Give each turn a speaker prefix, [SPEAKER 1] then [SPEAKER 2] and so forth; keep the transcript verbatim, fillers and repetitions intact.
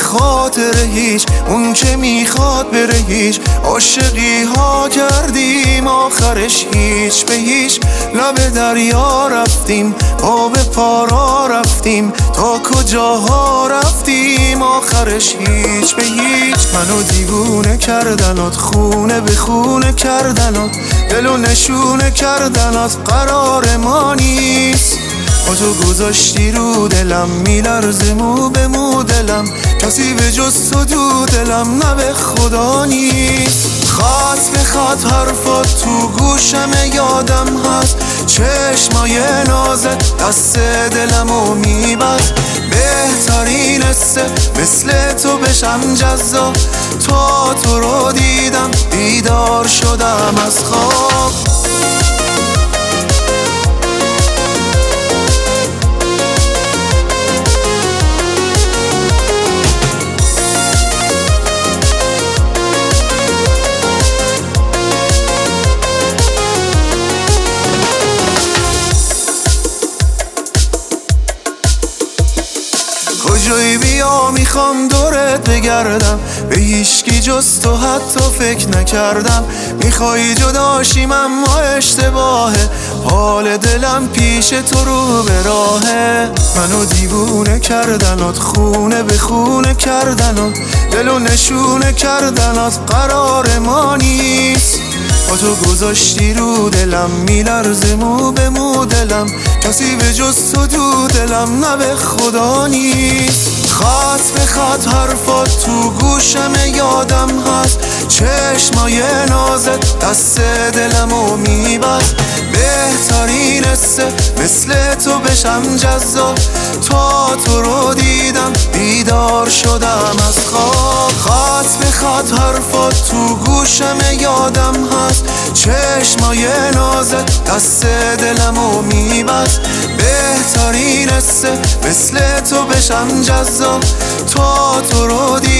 [SPEAKER 1] خاطر هیچ، اون که میخواد بره هیچ. عاشقی ها کردیم آخرش هیچ به هیچ. لب دریا رفتیم آب پارا رفتیم، تا کجاها رفتیم آخرش هیچ به هیچ. منو دیوونه کردنات، خونه به خونه کردنات، دلو نشونه کردنات قرار ما نیست. با تو گذاشتی رو دلم، میلرزه مو به مو دلم، کسی به جز تو دو دلم نه به خدا نیست. خط به خط حرفات تو گوشم یادم هست، چشمای نازت دست دلمو میبست. بهترین حسه مثل تو بشم جذاب، تا تو رو دیدم بیدار شدم از خواب. کجایی بیا میخوام دورت بگردم، به هیچکی جز تو حتی فکر نکردم. میخوای جداشیم اما اشتباهه، حال دلم پیش تو رو به راهه. منو دیوونه کردنات، خونه به خونه کردنات، دلو نشونه کردنات قرار ما نیست. با تو گذاشتی رو دلم، میلرزه مو به مو دلم، کسی به جز تو دو دلم نه به خدا نیست. خط به خط حرفات تو گوشم یادم هست، چشمای نازت دست دلمو میبست. بهترین حسه مثل تو بشم جذاب، تا تو رو دیدم بیدار شدم از خواب. خط به خط حرفات تو گوشم یادم هست، چشمای نازت دست دلمو میبست. بهترین حسه مثل تو بشم جذاب، تا تو رو دیدم